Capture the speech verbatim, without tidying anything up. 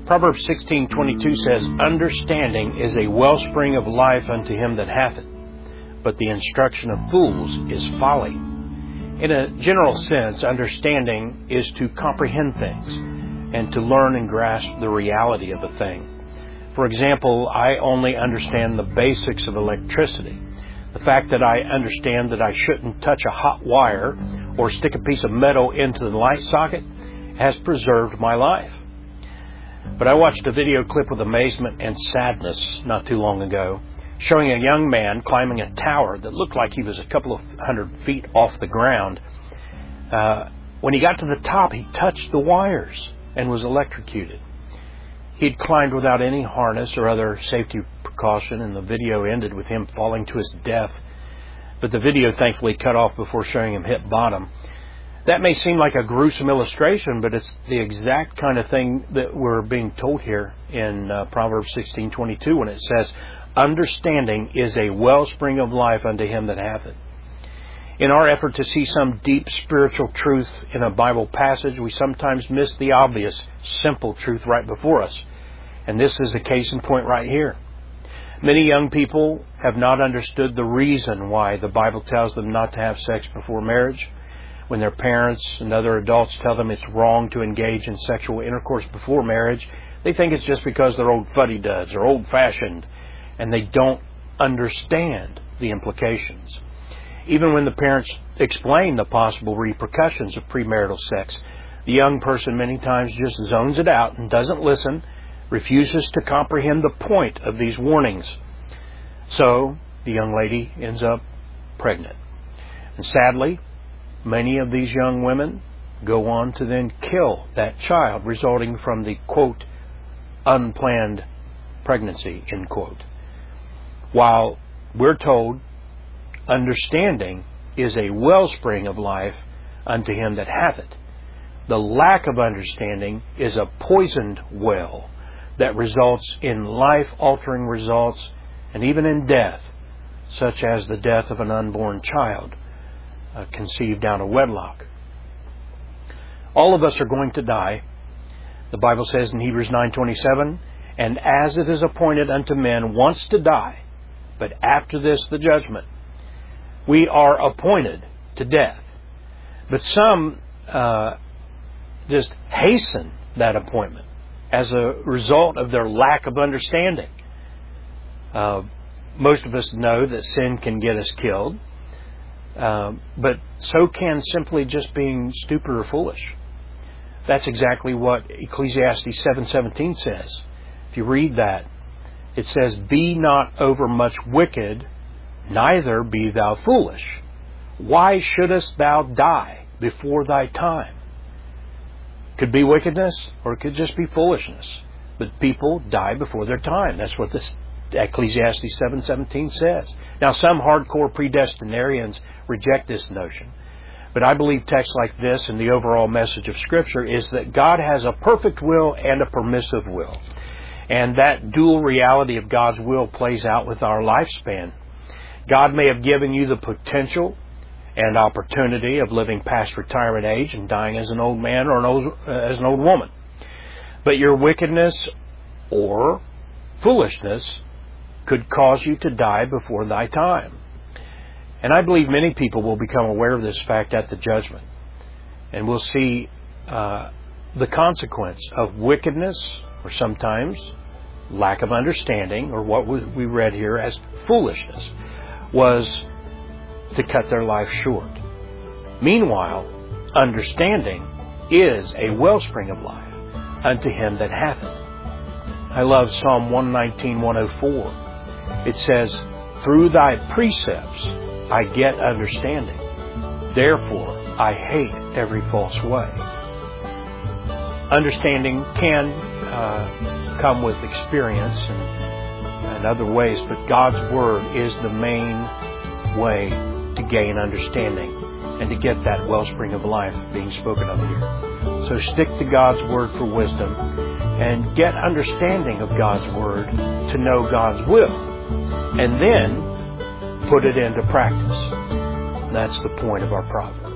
Proverbs sixteen twenty-two says, "Understanding is a wellspring of life unto him that hath it, but the instruction of fools is folly." In a general sense, understanding is to comprehend things and to learn and grasp the reality of a thing. For example, I only understand the basics of electricity. The fact that I understand that I shouldn't touch a hot wire or stick a piece of metal into the light socket has preserved my life. But I watched a video clip with amazement and sadness not too long ago, showing a young man climbing a tower that looked like he was a couple of hundred feet off the ground. Uh, when he got to the top, he touched the wires and was electrocuted. He'd climbed without any harness or other safety precaution, and the video ended with him falling to his death. But the video thankfully cut off before showing him hit bottom. That may seem like a gruesome illustration, but it's the exact kind of thing that we're being told here in uh, Proverbs sixteen twenty-two when it says, "Understanding is a wellspring of life unto him that hath it." In our effort to see some deep spiritual truth in a Bible passage, we sometimes miss the obvious, simple truth right before us. And this is a case in point right here. Many young people have not understood the reason why the Bible tells them not to have sex before marriage. When their parents and other adults tell them it's wrong to engage in sexual intercourse before marriage, they think it's just because they're old fuddy-duds or old-fashioned, and they don't understand the implications. Even when the parents explain the possible repercussions of premarital sex, the young person many times just zones it out and doesn't listen, refuses to comprehend the point of these warnings. So the young lady ends up pregnant. And sadly, many of these young women go on to then kill that child, resulting from the, quote, unplanned pregnancy, end quote. While we're told understanding is a wellspring of life unto him that hath it, the lack of understanding is a poisoned well that results in life-altering results and even in death, such as the death of an unborn child uh, conceived out of wedlock. All of us are going to die. The Bible says in Hebrews nine twenty-seven, "And as it is appointed unto men once to die, but after this the judgment." We are appointed to death. But some uh, just hasten that appointment as a result of their lack of understanding. Uh, most of us know that sin can get us killed, uh, but so can simply just being stupid or foolish. That's exactly what Ecclesiastes seven seventeen says. If you read that, it says, "Be not overmuch wicked, neither be thou foolish. Why shouldest thou die before thy time?" Could be wickedness, or it could just be foolishness. But people die before their time. That's what this Ecclesiastes seven seventeen says. Now, some hardcore predestinarians reject this notion. But I believe texts like this and the overall message of Scripture is that God has a perfect will and a permissive will. And that dual reality of God's will plays out with our lifespan. God may have given you the potential and opportunity of living past retirement age and dying as an old man or an old, uh, as an old woman. But your wickedness or foolishness could cause you to die before thy time. And I believe many people will become aware of this fact at the judgment. And we'll see uh, the consequence of wickedness, or sometimes lack of understanding, or what we read here as foolishness, was to cut their life short. Meanwhile, understanding is a wellspring of life unto him that hath it. I love Psalm one nineteen, one oh four. It says, "Through thy precepts I get understanding. Therefore I hate every false way." Understanding can uh, come with experience and, and other ways, but God's Word is the main way to gain understanding and to get that wellspring of life being spoken of here. So stick to God's Word for wisdom and get understanding of God's Word to know God's will, and then put it into practice. That's the point of our proverb.